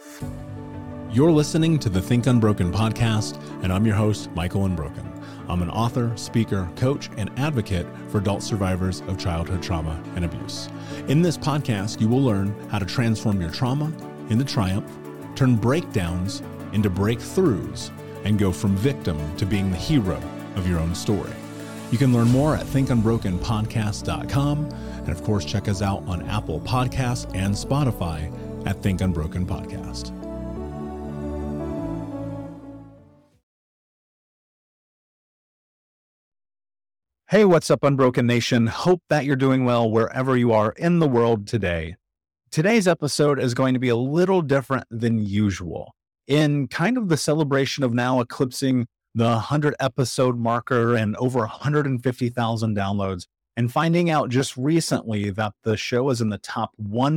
You're listening to the Think Unbroken podcast, and I'm your host, Michael Unbroken. I'm an author, speaker, coach, and advocate for adult survivors of childhood trauma and abuse. In this podcast, you will learn how to transform your trauma into triumph, turn breakdowns into breakthroughs, and go from victim to being the hero of your own story. You can learn more at thinkunbrokenpodcast.com, and of course, check us out on Apple Podcasts and Spotify at Think Unbroken Podcast. Hey, what's up, Unbroken Nation? Hope that you're doing well wherever you are in the world today. Today's episode is going to be a little different than usual. In kind of the celebration of now eclipsing the 100 episode marker and over 150,000 downloads, and finding out just recently that the show is in the top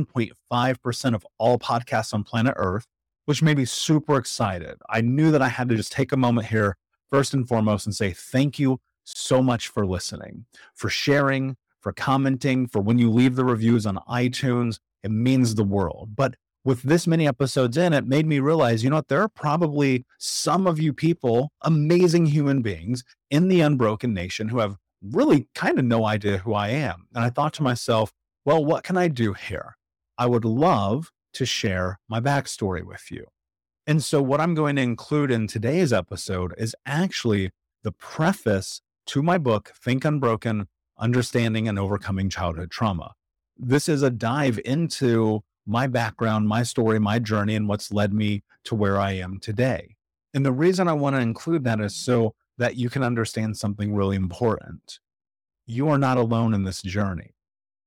1.5% of all podcasts on planet Earth, which made me super excited. I knew that I had to just take a moment here, first and foremost, and say thank you so much for listening, for sharing, for commenting, for when you leave the reviews on iTunes. It means the world. But with this many episodes in, it made me realize, you know what, there are probably some of you people, amazing human beings in the Unbroken Nation who have really kind of no idea who I am. And I thought to myself, well, what can I do here? I would love to share my backstory with you. And so what I'm going to include in today's episode is actually the preface to my book, Think Unbroken: Understanding and Overcoming Childhood Trauma. This is a dive into my background, my story, my journey, and what's led me to where I am today. And the reason I want to include that is so that you can understand something really important. You are not alone in this journey.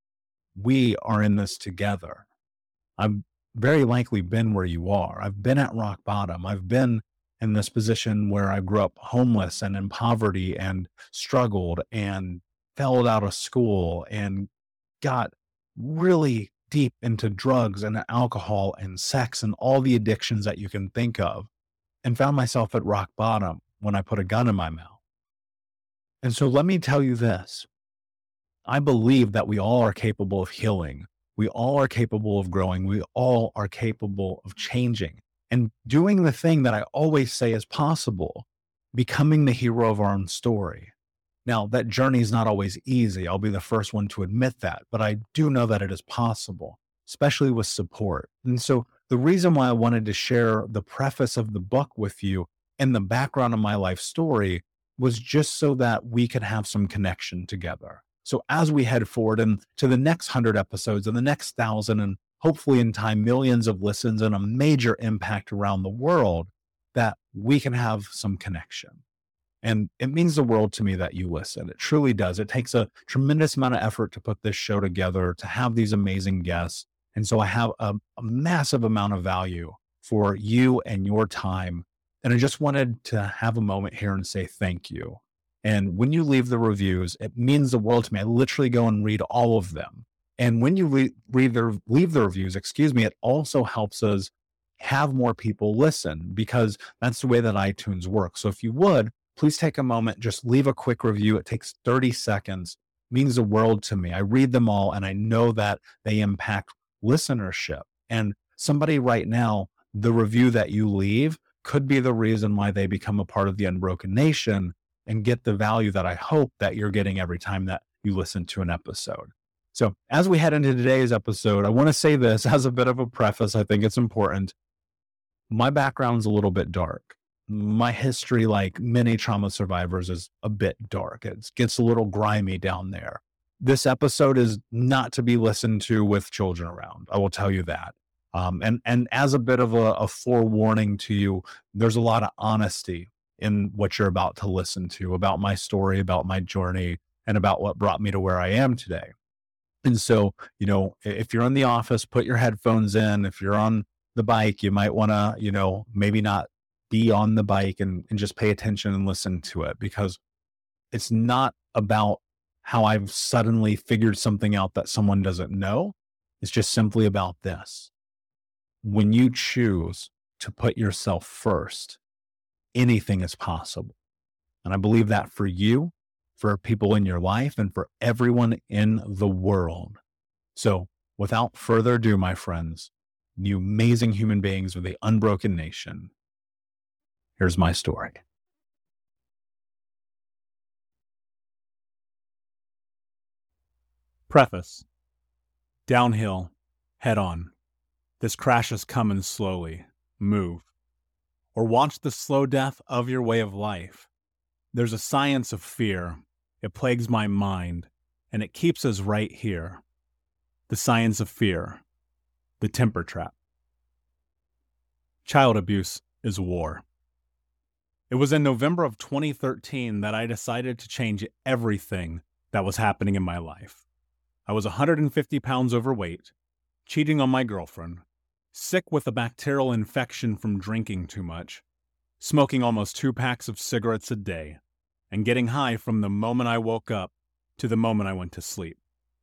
We are in this together. I've very likely been where you are. I've been at rock bottom. I've been in this position where I grew up homeless and in poverty and struggled and failed out of school and got really deep into drugs and alcohol and sex and all the addictions that you can think of, and found myself at rock bottom when I put a gun in my mouth. And so let me tell you this. I believe that we all are capable of healing. We all are capable of growing. We all are capable of changing and doing the thing that I always say is possible, becoming the hero of our own story. Now, that journey is not always easy. I'll be the first one to admit that, but I do know that it is possible, especially with support. And so the reason why I wanted to share the preface of the book with you and the background of my life story was just so that we could have some connection together. So as we head forward and to the next 100 episodes and the next 1,000, and hopefully in time, millions of listens and a major impact around the world, that we can have some connection. And it means the world to me that you listen. It truly does. It takes a tremendous amount of effort to put this show together, to have these amazing guests. And so I have a massive amount of value for you and your time. And I just wanted to have a moment here and say thank you. And when you leave the reviews, it means the world to me. I literally go and read all of them. And when you leave the reviews, it also helps us have more people listen, because that's the way that iTunes works. So if you would, please take a moment, just leave a quick review. It takes 30 seconds, it means the world to me. I read them all and I know that they impact listenership. And somebody right now, the review that you leave could be the reason why they become a part of the Unbroken Nation and get the value that I hope that you're getting every time that you listen to an episode. So as we head into today's episode, I want to say this as a bit of a preface. I think it's important. My background's a little bit dark. My history, like many trauma survivors, is a bit dark. It gets a little grimy down there. This episode is not to be listened to with children around. I will tell you that. And as a bit of a forewarning to you, there's a lot of honesty in what you're about to listen to about my story, about my journey, and about what brought me to where I am today. And so, you know, if you're in the office, put your headphones in. If you're on the bike, you might want to, you know, maybe not be on the bike and just pay attention and listen to it, because it's not about how I've suddenly figured something out that someone doesn't know. It's just simply about this. When you choose to put yourself first, anything is possible. And I believe that for you, for people in your life, and for everyone in the world. So without further ado, my friends, you amazing human beings with the Unbroken Nation. Here's my story. Preface. Downhill, head on. This crash is coming slowly. Move. Or watch the slow death of your way of life. There's a science of fear. It plagues my mind, and it keeps us right here. The science of fear. The temper trap. Child abuse is war. It was in November of 2013 that I decided to change everything that was happening in my life. I was 150 pounds overweight, cheating on my girlfriend, sick with a bacterial infection from drinking too much, smoking almost 2 packs of cigarettes a day, and getting high from the moment I woke up to the moment I went to sleep.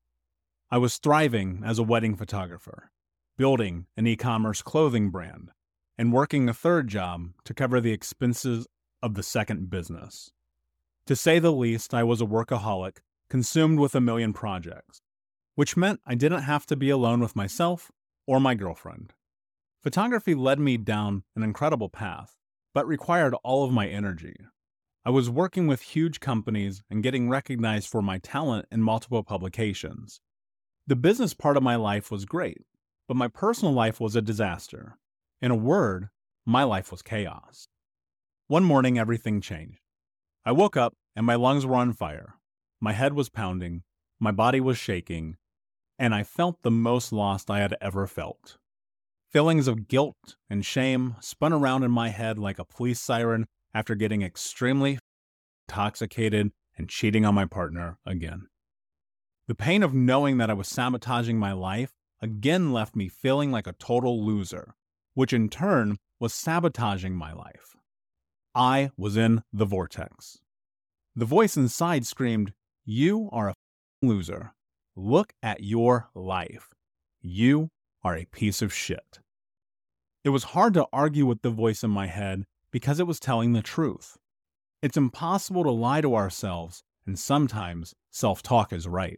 I was thriving as a wedding photographer, building an e-commerce clothing brand, and working a third job to cover the expenses of the second business. To say the least, I was a workaholic, consumed with a million projects, which meant I didn't have to be alone with myself or my girlfriend. Photography led me down an incredible path, but required all of my energy. I was working with huge companies and getting recognized for my talent in multiple publications. The business part of my life was great, but my personal life was a disaster. In a word, my life was chaos. One morning, everything changed. I woke up and my lungs were on fire. My head was pounding, my body was shaking, and I felt the most lost I had ever felt. Feelings of guilt and shame spun around in my head like a police siren after getting extremely intoxicated and cheating on my partner again. The pain of knowing that I was sabotaging my life again left me feeling like a total loser, which in turn was sabotaging my life. I was in the vortex. The voice inside screamed, "You are a loser. Look at your life. You are a piece of shit." It was hard to argue with the voice in my head because it was telling the truth. It's impossible to lie to ourselves, and sometimes self-talk is right.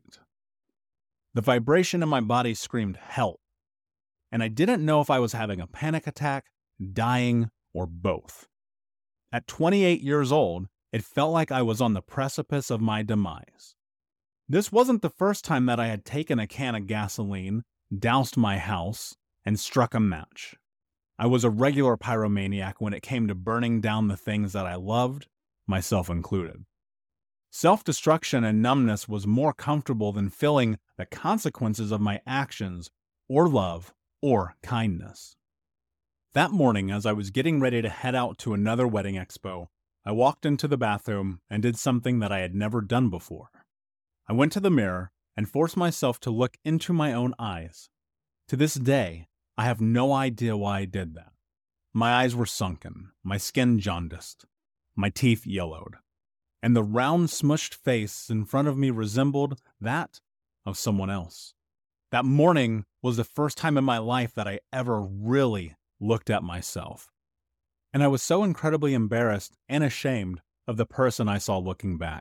The vibration in my body screamed help, and I didn't know if I was having a panic attack, dying, or both. At 28 years old, it felt like I was on the precipice of my demise. This wasn't the first time that I had taken a can of gasoline, doused my house, and struck a match. I was a regular pyromaniac when it came to burning down the things that I loved, myself included. Self-destruction and numbness was more comfortable than feeling the consequences of my actions, or love, or kindness. That morning, as I was getting ready to head out to another wedding expo, I walked into the bathroom and did something that I had never done before. I went to the mirror and forced myself to look into my own eyes. To this day, I have no idea why I did that. My eyes were sunken, my skin jaundiced, my teeth yellowed, and the round, smushed face in front of me resembled that of someone else. That morning was the first time in my life that I ever really looked at myself. And I was so incredibly embarrassed and ashamed of the person I saw looking back.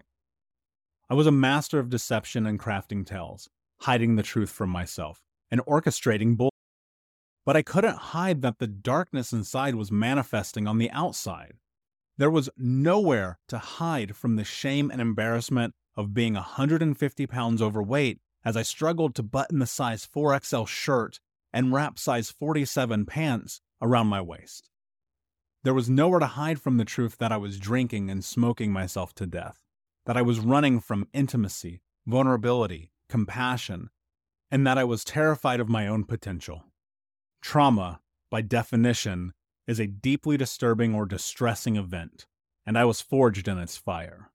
I was a master of deception and crafting tales, hiding the truth from myself, and orchestrating bull. But I couldn't hide that the darkness inside was manifesting on the outside. There was nowhere to hide from the shame and embarrassment of being 150 pounds overweight as I struggled to button the size 4XL shirt and wrap size 47 pants around my waist. There was nowhere to hide from the truth that I was drinking and smoking myself to death, that I was running from intimacy, vulnerability, compassion, and that I was terrified of my own potential. Trauma, by definition, is a deeply disturbing or distressing event, and I was forged in its fire.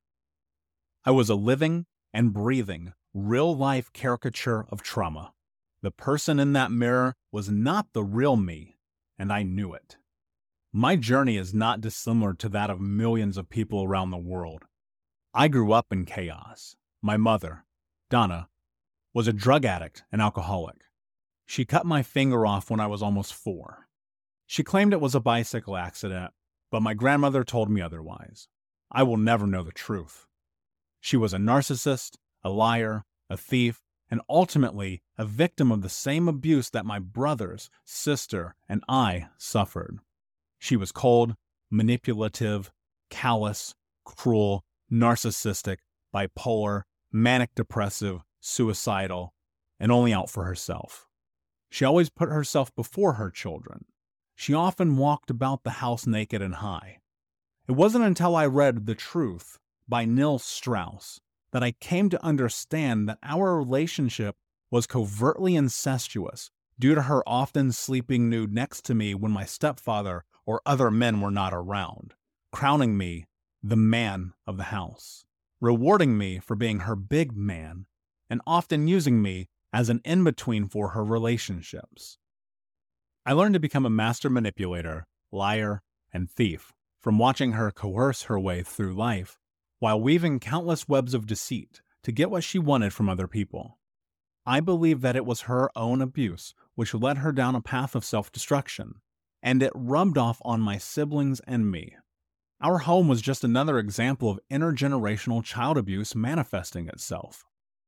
I was a living and breathing, real-life caricature of trauma. The person in that mirror was not the real me, and I knew it. My journey is not dissimilar to that of millions of people around the world. I grew up in chaos. My mother, Donna, was a drug addict and alcoholic. She cut my finger off when I was almost 4. She claimed it was a bicycle accident, but my grandmother told me otherwise. I will never know the truth. She was a narcissist, a liar, a thief, and ultimately a victim of the same abuse that my brothers, sister, and I suffered. She was cold, manipulative, callous, cruel, narcissistic, bipolar, manic depressive, suicidal, and only out for herself. She always put herself before her children. She often walked about the house naked and high. It wasn't until I read The Truth by Neil Strauss that I came to understand that our relationship was covertly incestuous due to her often sleeping nude next to me when my stepfather or other men were not around, crowning me the man of the house, rewarding me for being her big man, and often using me as an in-between for her relationships. I learned to become a master manipulator, liar, and thief from watching her coerce her way through life while weaving countless webs of deceit to get what she wanted from other people. I believe that it was her own abuse which led her down a path of self-destruction, and it rubbed off on my siblings and me. Our home was just another example of intergenerational child abuse manifesting itself.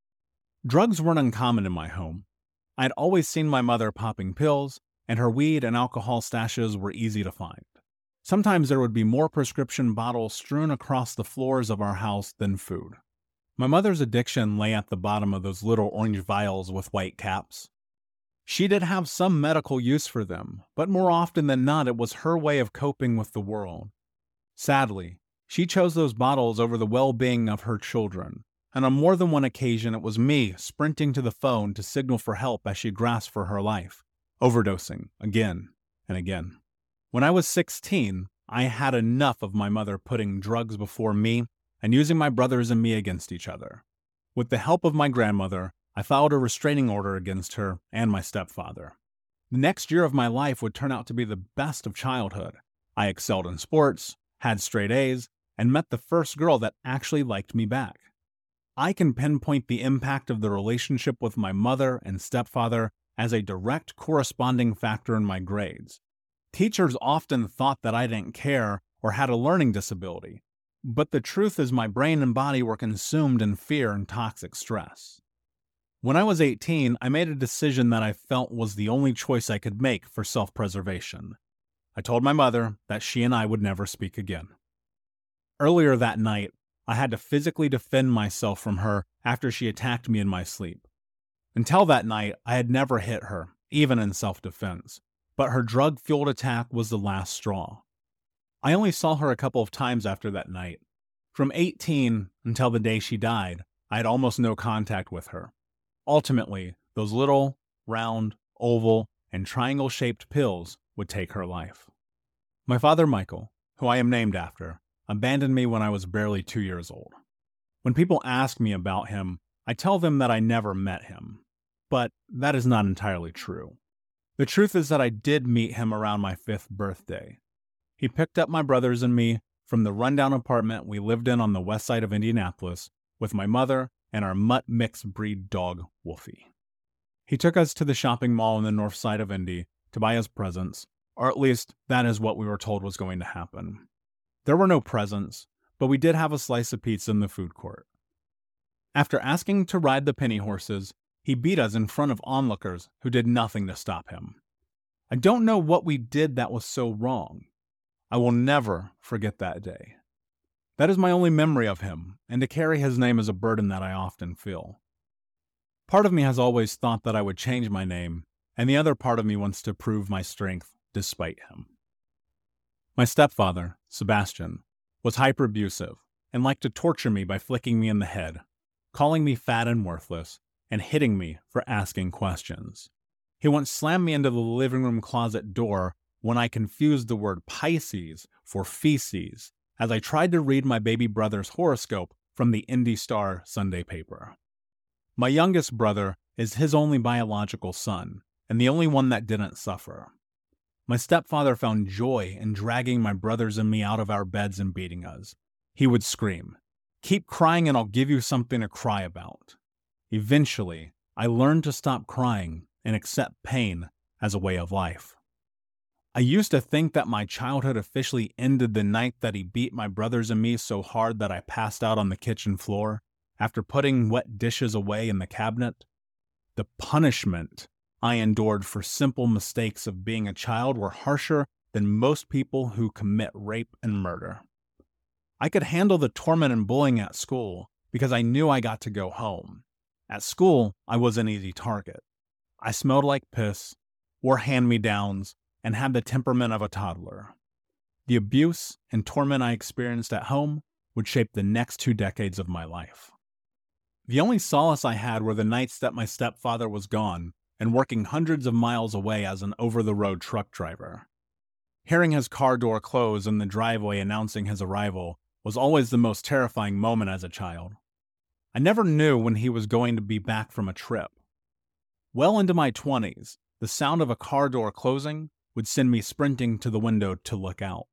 Drugs weren't uncommon in my home. I had always seen my mother popping pills, and her weed and alcohol stashes were easy to find. Sometimes there would be more prescription bottles strewn across the floors of our house than food. My mother's addiction lay at the bottom of those little orange vials with white caps. She did have some medical use for them, but more often than not it was her way of coping with the world. Sadly, she chose those bottles over the well-being of her children, and on more than one occasion it was me sprinting to the phone to signal for help as she grasped for her life, overdosing again and again. When I was 16, I had enough of my mother putting drugs before me and using my brothers and me against each other. With the help of my grandmother, I filed a restraining order against her and my stepfather. The next year of my life would turn out to be the best of childhood. I excelled in sports, had straight A's, and met the first girl that actually liked me back. I can pinpoint the impact of the relationship with my mother and stepfather as a direct corresponding factor in my grades. Teachers often thought that I didn't care or had a learning disability, but the truth is my brain and body were consumed in fear and toxic stress. When I was 18, I made a decision that I felt was the only choice I could make for self-preservation. I told my mother that she and I would never speak again. Earlier that night, I had to physically defend myself from her after she attacked me in my sleep. Until that night, I had never hit her, even in self-defense, but her drug-fueled attack was the last straw. I only saw her a couple of times after that night. From 18 until the day she died, I had almost no contact with her. Ultimately, those little, round, oval, and triangle-shaped pills would take her life. My father, Michael, who I am named after, abandoned me when I was barely 2 years old. When people ask me about him, I tell them that I never met him. But that is not entirely true. The truth is that I did meet him around my 5th birthday. He picked up my brothers and me from the rundown apartment we lived in on the west side of Indianapolis with my mother and our mutt mixed breed dog, Wolfie. He took us to the shopping mall on the north side of Indy to buy us presents, or at least that is what we were told was going to happen. There were no presents, but we did have a slice of pizza in the food court. After asking to ride the penny horses, he beat us in front of onlookers who did nothing to stop him. I don't know what we did that was so wrong. I will never forget that day. That is my only memory of him, and to carry his name is a burden that I often feel. Part of me has always thought that I would change my name, and the other part of me wants to prove my strength despite him. My stepfather, Sebastian, was hyper-abusive and liked to torture me by flicking me in the head, calling me fat and worthless, and hitting me for asking questions. He once slammed me into the living room closet door when I confused the word Pisces for feces as I tried to read my baby brother's horoscope from the Indy Star Sunday paper. My youngest brother is his only biological son, and the only one that didn't suffer. My stepfather found joy in dragging my brothers and me out of our beds and beating us. He would scream, "Keep crying and I'll give you something to cry about." Eventually, I learned to stop crying and accept pain as a way of life. I used to think that my childhood officially ended the night that he beat my brothers and me so hard that I passed out on the kitchen floor after putting wet dishes away in the cabinet. The punishment I endured for simple mistakes of being a child were harsher than most people who commit rape and murder. I could handle the torment and bullying at school because I knew I got to go home. At school, I was an easy target. I smelled like piss, wore hand-me-downs, and had the temperament of a toddler. The abuse and torment I experienced at home would shape the next 2 decades of my life. The only solace I had were the nights that my stepfather was gone and working hundreds of miles away as an over-the-road truck driver. Hearing his car door close in the driveway announcing his arrival was always the most terrifying moment as a child. I never knew when he was going to be back from a trip. Well into my 20s, the sound of a car door closing would send me sprinting to the window to look out.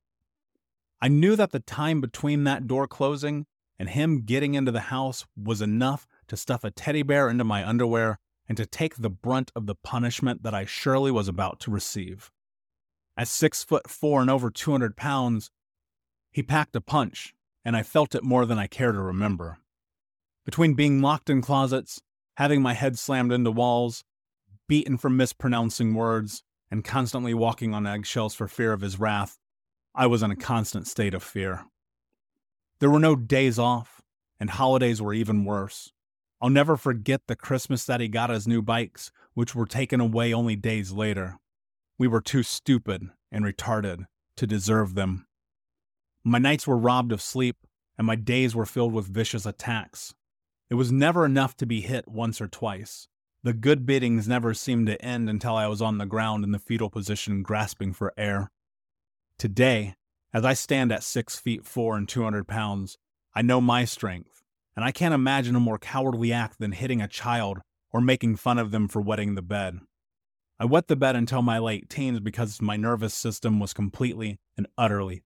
I knew that the time between that door closing and him getting into the house was enough to stuff a teddy bear into my underwear and to take the brunt of the punishment that I surely was about to receive. At 6'4" and over 200 pounds, he packed a punch, and I felt it more than I care to remember. Between being locked in closets, having my head slammed into walls, beaten for mispronouncing words, and constantly walking on eggshells for fear of his wrath, I was in a constant state of fear. There were no days off, and holidays were even worse. I'll never forget the Christmas that he got us new bikes, which were taken away only days later. We were too stupid and retarded to deserve them. My nights were robbed of sleep, and my days were filled with vicious attacks. It was never enough to be hit once or twice. The good beatings never seemed to end until I was on the ground in the fetal position grasping for air. Today, as I stand at 6'4" and 200 pounds, I know my strength, and I can't imagine a more cowardly act than hitting a child or making fun of them for wetting the bed. I wet the bed until my late teens because my nervous system was completely and utterly.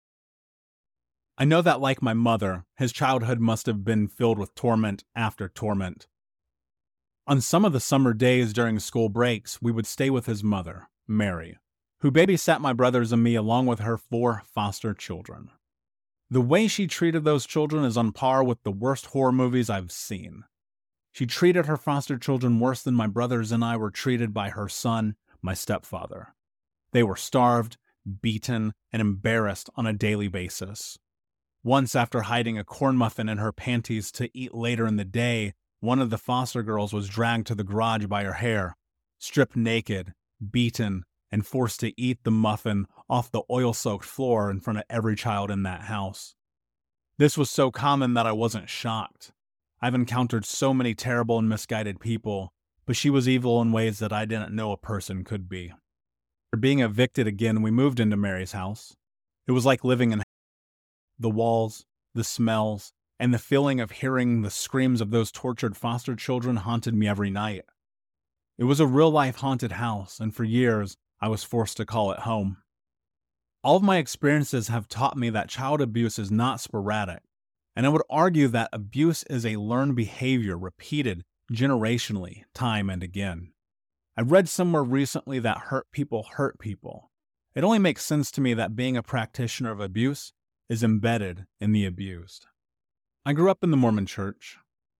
I know that, like my mother, his childhood must have been filled with torment after torment. On some of the summer days during school breaks, we would stay with his mother, Mary, who babysat my brothers and me along with her 4 foster children. The way she treated those children is on par with the worst horror movies I've seen. She treated her foster children worse than my brothers and I were treated by her son, my stepfather. They were starved, beaten, and embarrassed on a daily basis. Once, after hiding a corn muffin in her panties to eat later in the day, one of the foster girls was dragged to the garage by her hair, stripped naked, beaten, and forced to eat the muffin off the oil-soaked floor in front of every child in that house. This was so common that I wasn't shocked. I've encountered so many terrible and misguided people, but she was evil in ways that I didn't know a person could be. After being evicted again, we moved into Mary's house. It was like living in the walls, the smells, and the feeling of hearing the screams of those tortured foster children haunted me every night. It was a real-life haunted house, and for years, I was forced to call it home. All of my experiences have taught me that child abuse is not sporadic, and I would argue that abuse is a learned behavior repeated generationally, time and again. I read somewhere recently that hurt people. It only makes sense to me that being a practitioner of abuse is embedded in the abused. I grew up in the Mormon Church.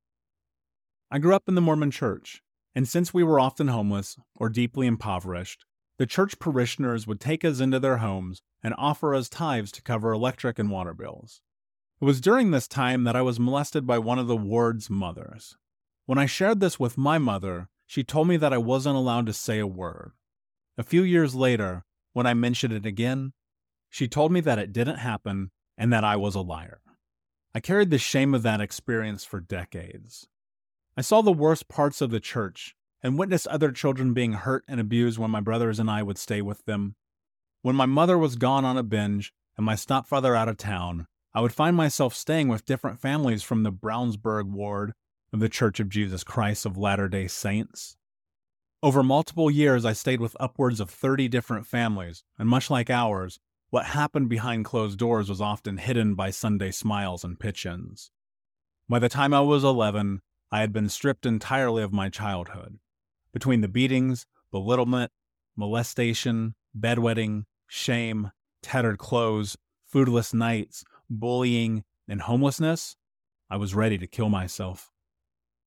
And since we were often homeless or deeply impoverished, the church parishioners would take us into their homes and offer us tithes to cover electric and water bills. It was during this time that I was molested by one of the ward's mothers. When I shared this with my mother, she told me that I wasn't allowed to say a word. A few years later, when I mentioned it again, she told me that it didn't happen and that I was a liar. I carried the shame of that experience for decades. I saw the worst parts of the church and witnessed other children being hurt and abused when my brothers and I would stay with them. When my mother was gone on a binge and my stepfather out of town, I would find myself staying with different families from the Brownsburg ward of the Church of Jesus Christ of Latter-day Saints. Over multiple years, I stayed with upwards of 30 different families, and much like ours, what happened behind closed doors was often hidden by Sunday smiles and pitch-ins. By the time I was 11, I had been stripped entirely of my childhood. Between the beatings, belittlement, molestation, bedwetting, shame, tattered clothes, foodless nights, bullying, and homelessness, I was ready to kill myself.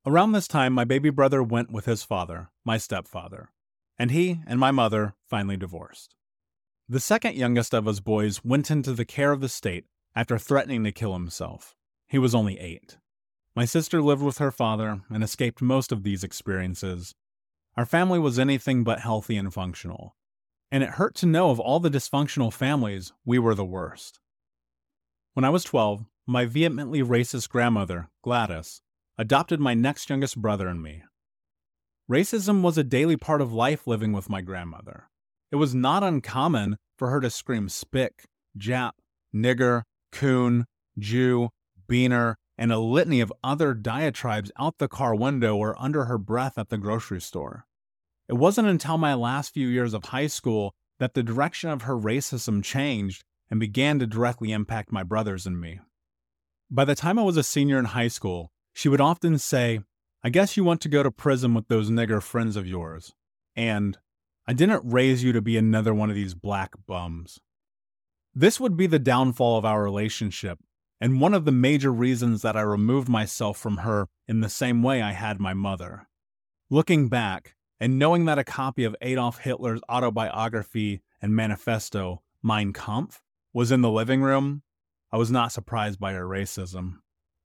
Around this time, my baby brother went with his father, my stepfather, and he and my mother finally divorced. The second youngest of us boys went into the care of the state after threatening to kill himself. He was only 8. My sister lived with her father and escaped most of these experiences. Our family was anything but healthy and functional, and it hurt to know of all the dysfunctional families, we were the worst. When I was 12, my vehemently racist grandmother, Gladys, adopted my next youngest brother and me. Racism was a daily part of life living with my grandmother. It was not uncommon for her to scream spick, Jap, nigger, coon, Jew, beaner, and a litany of other diatribes out the car window or under her breath at the grocery store. It wasn't until my last few years of high school that the direction of her racism changed and began to directly impact my brothers and me. By the time I was a senior in high school, she would often say, "I guess you want to go to prison with those nigger friends of yours," and "I didn't raise you to be another one of these black bums." This would be the downfall of our relationship, and one of the major reasons that I removed myself from her in the same way I had my mother. Looking back, and knowing that a copy of Adolf Hitler's autobiography and manifesto, Mein Kampf, was in the living room, I was not surprised by her racism.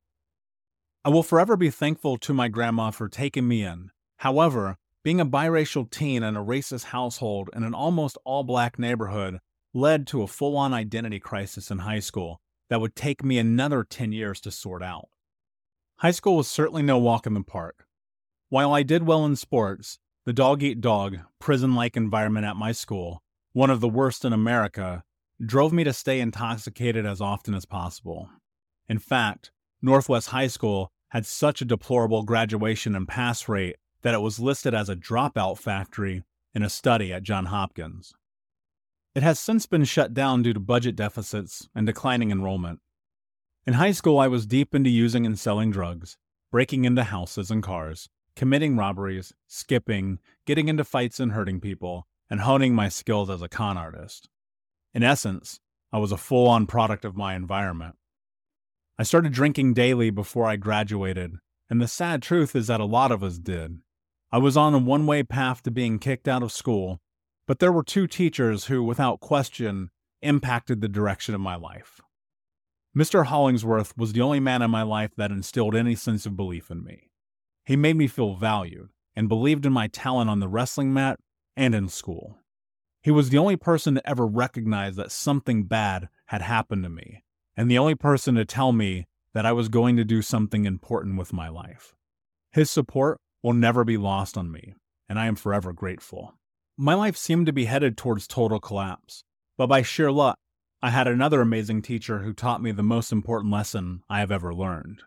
I will forever be thankful to my grandma for taking me in. However, being a biracial teen in a racist household in an almost all-black neighborhood led to a full-on identity crisis in high school that would take me another 10 years to sort out. High school was certainly no walk in the park. While I did well in sports, the dog-eat-dog, prison-like environment at my school, one of the worst in America, drove me to stay intoxicated as often as possible. In fact, Northwest High School had such a deplorable graduation and pass rate that it was listed as a dropout factory in a study at Johns Hopkins. It has since been shut down due to budget deficits and declining enrollment. In high school, I was deep into using and selling drugs, breaking into houses and cars, committing robberies, skipping, getting into fights and hurting people, and honing my skills as a con artist. In essence, I was a full-on product of my environment. I started drinking daily before I graduated, and the sad truth is that a lot of us did. I was on a one-way path to being kicked out of school, but there were 2 teachers who, without question, impacted the direction of my life. Mr. Hollingsworth was the only man in my life that instilled any sense of belief in me. He made me feel valued and believed in my talent on the wrestling mat and in school. He was the only person to ever recognize that something bad had happened to me, and the only person to tell me that I was going to do something important with my life. His support will never be lost on me, and I am forever grateful. My life seemed to be headed towards total collapse, but by sheer luck, I had another amazing teacher who taught me the most important lesson I have ever learned.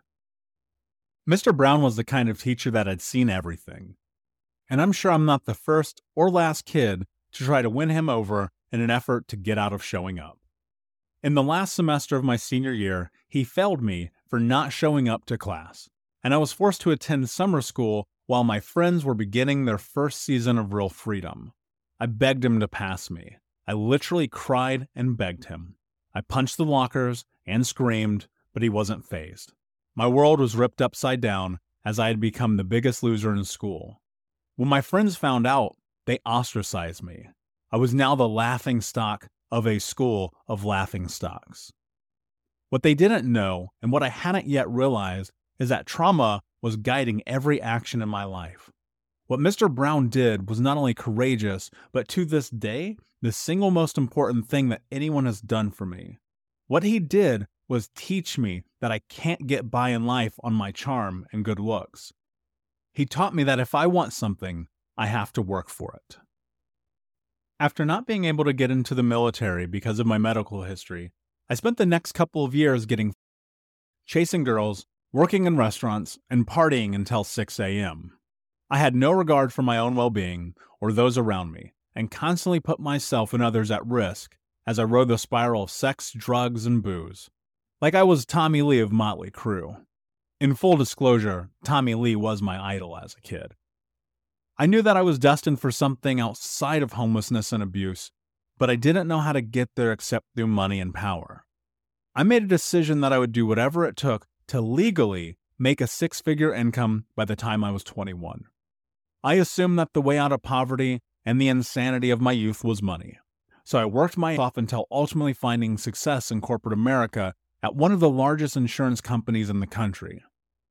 Mr. Brown was the kind of teacher that had seen everything, and I'm sure I'm not the first or last kid to try to win him over in an effort to get out of showing up. In the last semester of my senior year, he failed me for not showing up to class, and I was forced to attend summer school while my friends were beginning their first season of real freedom. I begged him to pass me. I literally cried and begged him. I punched the lockers and screamed, but he wasn't fazed. My world was ripped upside down as I had become the biggest loser in school. When my friends found out, they ostracized me. I was now the laughing stock of a school of laughing stocks. What they didn't know, and what I hadn't yet realized, is that trauma was guiding every action in my life. What Mr. Brown did was not only courageous, but to this day, the single most important thing that anyone has done for me. What he did was teach me that I can't get by in life on my charm and good looks. He taught me that if I want something, I have to work for it. After not being able to get into the military because of my medical history, I spent the next couple of years chasing girls, working in restaurants, and partying until 6 a.m. I had no regard for my own well-being or those around me, and constantly put myself and others at risk as I rode the spiral of sex, drugs, and booze. Like I was Tommy Lee of Motley Crue. In full disclosure, Tommy Lee was my idol as a kid. I knew that I was destined for something outside of homelessness and abuse, but I didn't know how to get there except through money and power. I made a decision that I would do whatever it took to legally make a six-figure income by the time I was 21. I assumed that the way out of poverty and the insanity of my youth was money. So I worked my ass off until ultimately finding success in corporate America at one of the largest insurance companies in the country.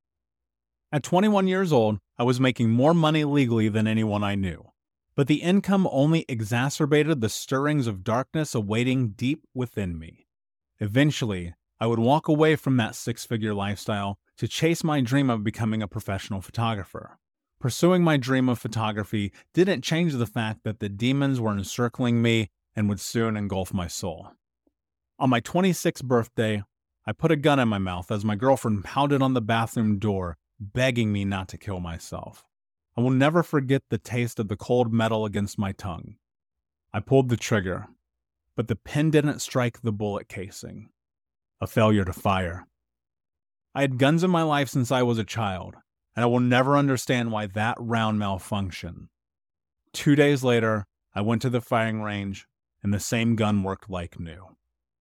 At 21 years old, I was making more money legally than anyone I knew. But the income only exacerbated the stirrings of darkness awaiting deep within me. Eventually, I would walk away from that six-figure lifestyle to chase my dream of becoming a professional photographer. Pursuing my dream of photography didn't change the fact that the demons were encircling me and would soon engulf my soul. On my 26th birthday, I put a gun in my mouth as my girlfriend pounded on the bathroom door, begging me not to kill myself. I will never forget the taste of the cold metal against my tongue. I pulled the trigger, but the pin didn't strike the bullet casing. A failure to fire. I had guns in my life since I was a child, and I will never understand why that round malfunctioned. 2 days later, I went to the firing range, and the same gun worked like new.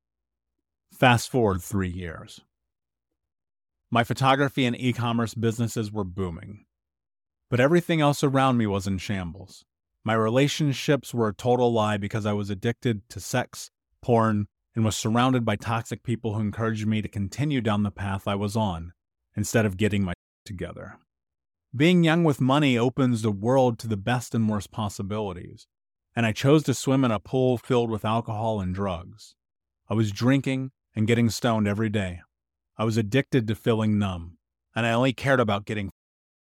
Fast forward 3 years. My photography and e-commerce businesses were booming, but everything else around me was in shambles. My relationships were a total lie because I was addicted to sex, porn, and was surrounded by toxic people who encouraged me to continue down the path I was on, instead of getting my together. Being young with money opens the world to the best and worst possibilities, and I chose to swim in a pool filled with alcohol and drugs. I was drinking and getting stoned every day. I was addicted to feeling numb, and I only cared about getting.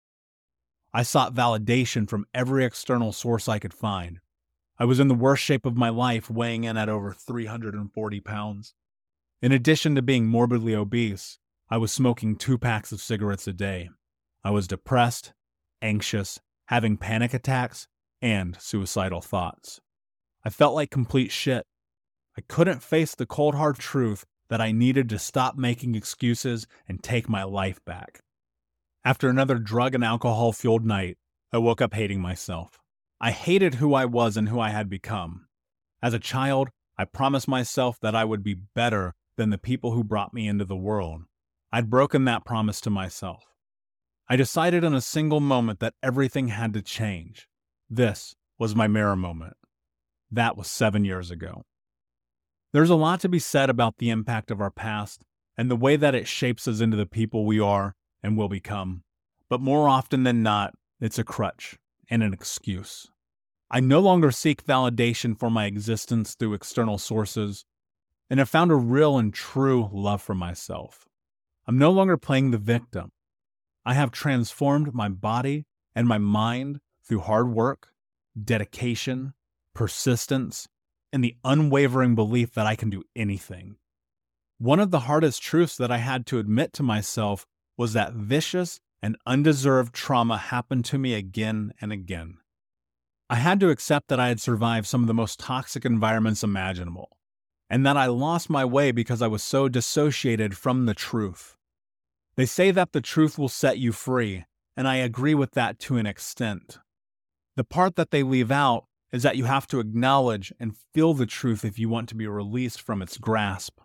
I sought validation from every external source I could find. I was in the worst shape of my life, weighing in at over 340 pounds. In addition to being morbidly obese, I was smoking 2 packs of cigarettes a day. I was depressed, anxious, having panic attacks, and suicidal thoughts. I felt like complete shit. I couldn't face the cold hard truth that I needed to stop making excuses and take my life back. After another drug and alcohol-fueled night, I woke up hating myself. I hated who I was and who I had become. As a child, I promised myself that I would be better than the people who brought me into the world. I'd broken that promise to myself. I decided in a single moment that everything had to change. This was my mirror moment. That was 7 years ago. There's a lot to be said about the impact of our past and the way that it shapes us into the people we are and will become. But more often than not, it's a crutch and an excuse. I no longer seek validation for my existence through external sources, and have found a real and true love for myself. I'm no longer playing the victim. I have transformed my body and my mind through hard work, dedication, persistence, and the unwavering belief that I can do anything. One of the hardest truths that I had to admit to myself was that vicious and undeserved trauma happened to me again and again. I had to accept that I had survived some of the most toxic environments imaginable, and that I lost my way because I was so dissociated from the truth. They say that the truth will set you free, and I agree with that to an extent. The part that they leave out is that you have to acknowledge and feel the truth if you want to be released from its grasp.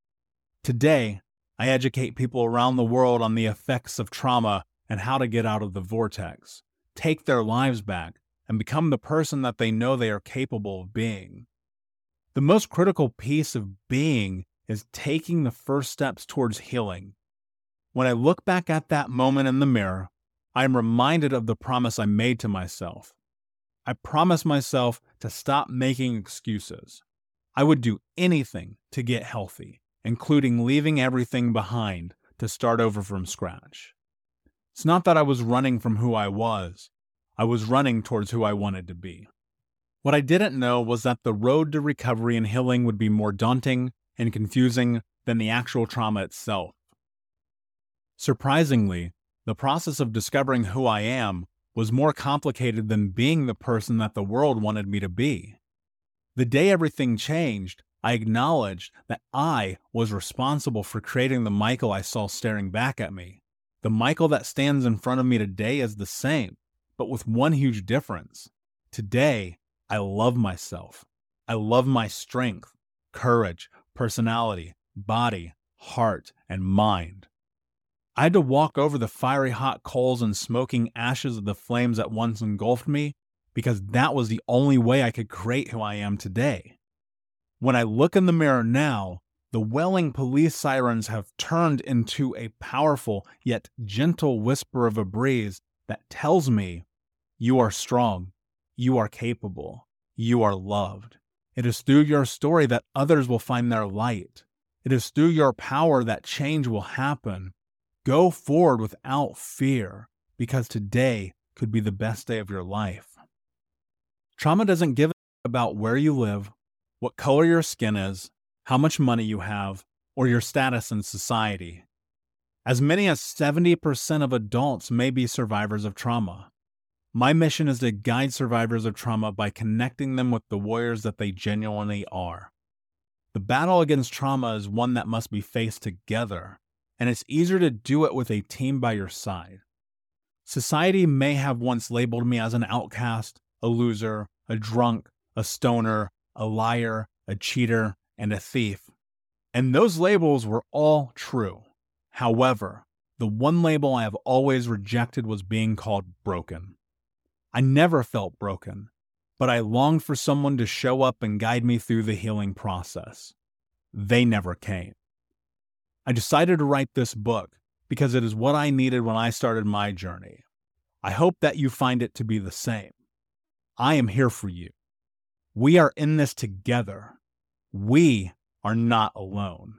Today, I educate people around the world on the effects of trauma and how to get out of the vortex, take their lives back, and become the person that they know they are capable of being. The most critical piece of being is taking the first steps towards healing. When I look back at that moment in the mirror, I am reminded of the promise I made to myself. I promised myself to stop making excuses. I would do anything to get healthy, including leaving everything behind to start over from scratch. It's not that I was running from who I was running towards who I wanted to be. What I didn't know was that the road to recovery and healing would be more daunting and confusing than the actual trauma itself. Surprisingly, the process of discovering who I am was more complicated than being the person that the world wanted me to be. The day everything changed, I acknowledged that I was responsible for creating the Michael I saw staring back at me. The Michael that stands in front of me today is the same, but with one huge difference. Today, I love myself. I love my strength, courage, personality, body, heart, and mind. I had to walk over the fiery hot coals and smoking ashes of the flames that once engulfed me because that was the only way I could create who I am today. When I look in the mirror now, the wailing police sirens have turned into a powerful yet gentle whisper of a breeze that tells me, you are strong, you are capable, you are loved. It is through your story that others will find their light. It is through your power that change will happen. Go forward without fear, because today could be the best day of your life. Trauma doesn't give a about where you live, what color your skin is, how much money you have, or your status in society. As many as 70% of adults may be survivors of trauma. My mission is to guide survivors of trauma by connecting them with the warriors that they genuinely are. The battle against trauma is one that must be faced together, and it's easier to do it with a team by your side. Society may have once labeled me as an outcast, a loser, a drunk, a stoner, a liar, a cheater, and a thief. And those labels were all true. However, the one label I have always rejected was being called broken. I never felt broken, but I longed for someone to show up and guide me through the healing process. They never came. I decided to write this book because it is what I needed when I started my journey. I hope that you find it to be the same. I am here for you. We are in this together. We are not alone.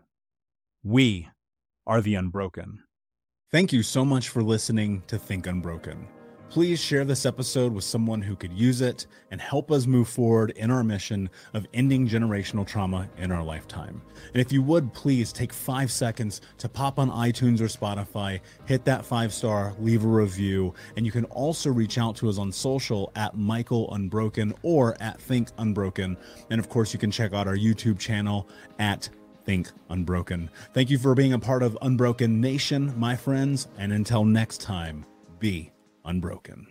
We are the Unbroken. Thank you so much for listening to Think Unbroken. Please share this episode with someone who could use it and help us move forward in our mission of ending generational trauma in our lifetime. And if you would, please take 5 seconds to pop on iTunes or Spotify, hit that 5-star, leave a review, and you can also reach out to us on social at Michael Unbroken or at Think Unbroken. And of course, you can check out our YouTube channel at Think Unbroken. Thank you for being a part of Unbroken Nation, my friends, and until next time, be unbroken.